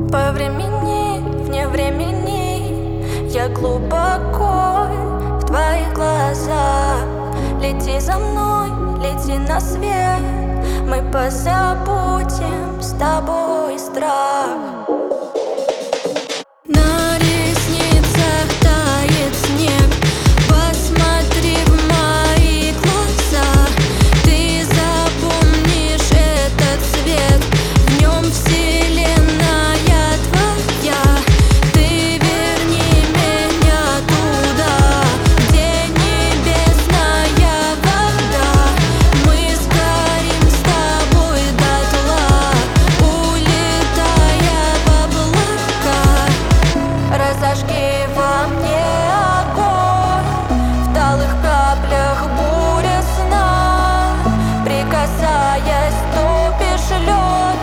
По времени, вне времени, я глубоко в твоих глазах. Лети за мной, лети на свет, мы позабудем с тобой страх. На ресницах тает снег, посмотри в мои глаза. Ты запомнишь этот цвет, в нем вселенная твоя. Ты верни меня туда, где небесная вода. Мы сгорим с тобой дотла, улетая в облака. Разожги во мне огонь, в талых каплях буря сна. Прикасаясь, топишь лед,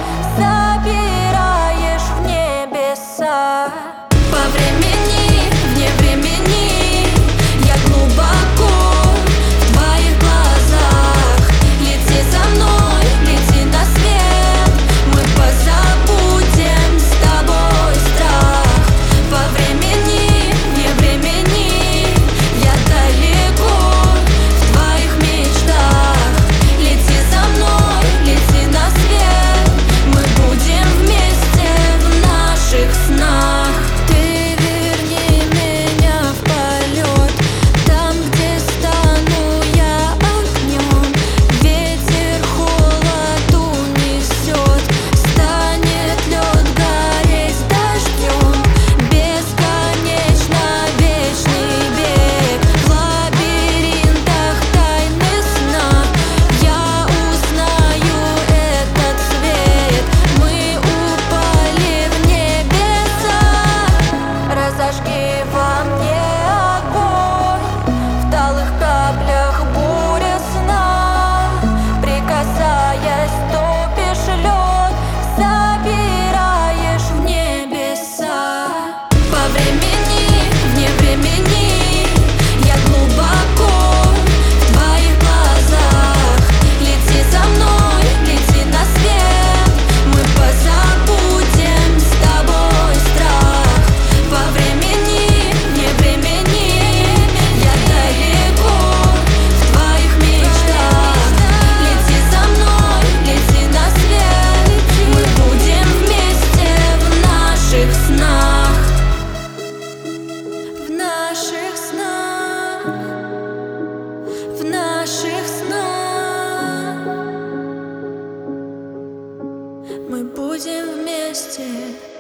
собираешь в небеса. По времени, вне времени, я глубоко в твоих глазах. Лети за мной, лети на свет, мы позабудем с тобой страх. По времени, вне времени, я далеко в твоих мечтах. Лети за мной, лети на свет, мы будем вместе в наших снах. Ты верни меня в полет, там, где стану я огнем. Ветер холод унесет, станет лед гореть дождем. Бесконечно вечный бег в лабиринтах тайны сна. Я узнаю этот цвет, мы упали в небеса. Разожги во мне огонь, в талых каплях буря сна. Прикасаясь, топишь лед, собираешь в небеса. По времени, вне времени, я глубоко в твоих глазах. Лети за мной, лети на свет, мы позабудем с тобой страх. По времени, вне времени, я далеко в твоих мечтах. Лети за мной, лети на свет, мы будем вместе в наших снах. В наших снах, в наших снах, мы будем вместе.